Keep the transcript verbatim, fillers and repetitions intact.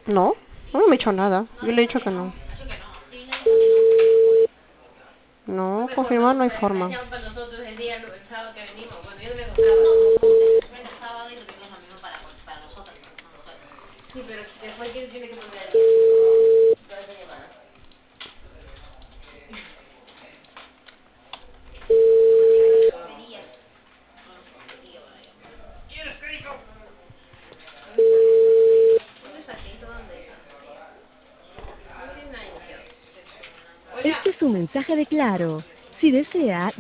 No, no me ha dicho nada. Yo le he dicho que no. Ha dicho que no. Sí, me ha dicho que no. No No, me acuerdo, confirmar no hay pero me forma. decían para nosotros el día, el sábado que venimos. Bueno, yo no me contaba, como juntes. Ven el sábado y repetimos lo mismo para, para nosotras, porque son mujeres. Sí, pero después quién tiene que poner el día. Toda esa llamada. Sería. ¿Dónde está Keito? ¿Dónde está? No tiene nada iniciado. Este es un mensaje de Claro. Si desea